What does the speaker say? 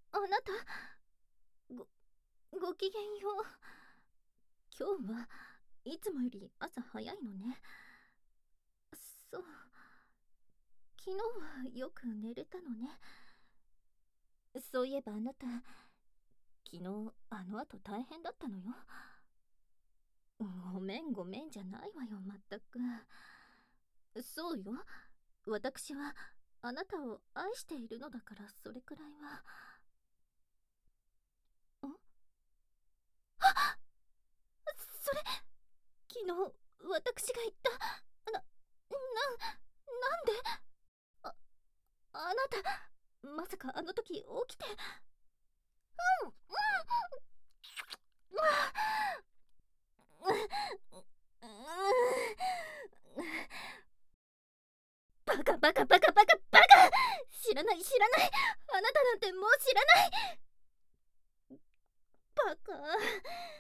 あなた、ご、ごきげんよう。今日はいつもより朝早いのね。そう、昨日はよく寝れたのね。そういえばあなた、昨日あの後大変だったのよ。ごめんごめんじゃないわよ、まったく。そうよ、私はあなたを愛しているのだから、それくらいは。それ、昨日私が言った、なんで、あ、あなた、まさかあの時起きて。うん、バカバカバカバカバカ、知らない知らない、あなたなんてもう知らない。バカ。